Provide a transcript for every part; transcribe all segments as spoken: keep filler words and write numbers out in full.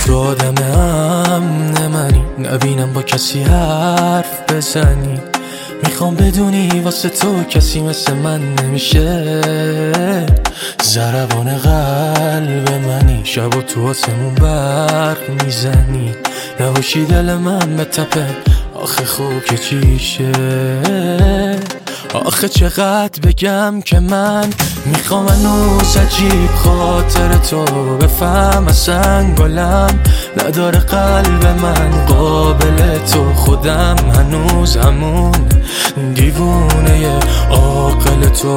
تو آدم امن منی، نبینم با کسی حرف بزنی. میخوام بدونی واسه تو کسی مثل من نمیشه. ضربان قلب منی، شب و تو آسمون برق میزنی. نباشی دل من به تپه، آخه خوب که چیشه. آخه چقدر بگم که من میخوام هنوز عجیب خاطر تو بفهم. اصلا گلم نداره قلب من قابل تو. خودم هنوز همون دیوونه عاقل تو.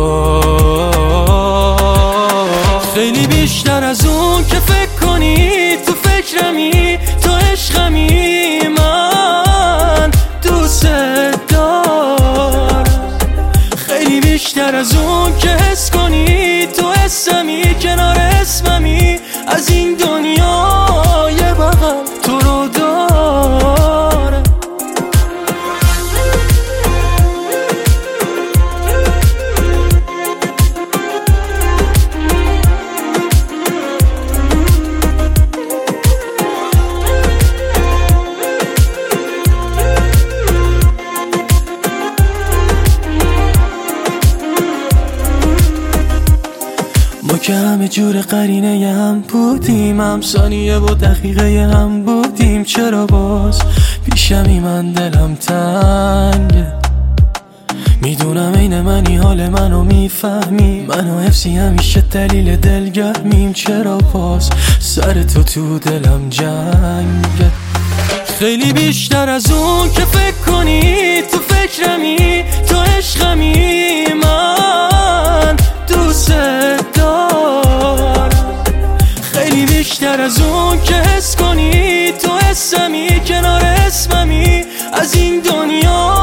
خیلی بیشتر از اون که فکر کنی، تو فکرمی، تو عشقمی. من دوست دارم خیلی بیشتر از اون که حس کنی، تو حسمی، کنار اسممی. از این دنیا یه بغل تو رو دارم. ما که همه جور قرینه هم بودیم، هم ثانیه و دقیقه هم بودیم. چرا باز پیشمی من دلم تنگه؟ میدونم این منی، حال منو میفهمی. منو حفظی همیشه دلیل دلگرمیم. چرا باز سر تو تو دلم جنگه؟ خیلی بیشتر از اون که فکر کنی، تو فکرمی، تو عشقمی. من دوست دارم خیلی بیشتر از اون که حس کنی، تو حسمی، کنار اسممی. از این دنیا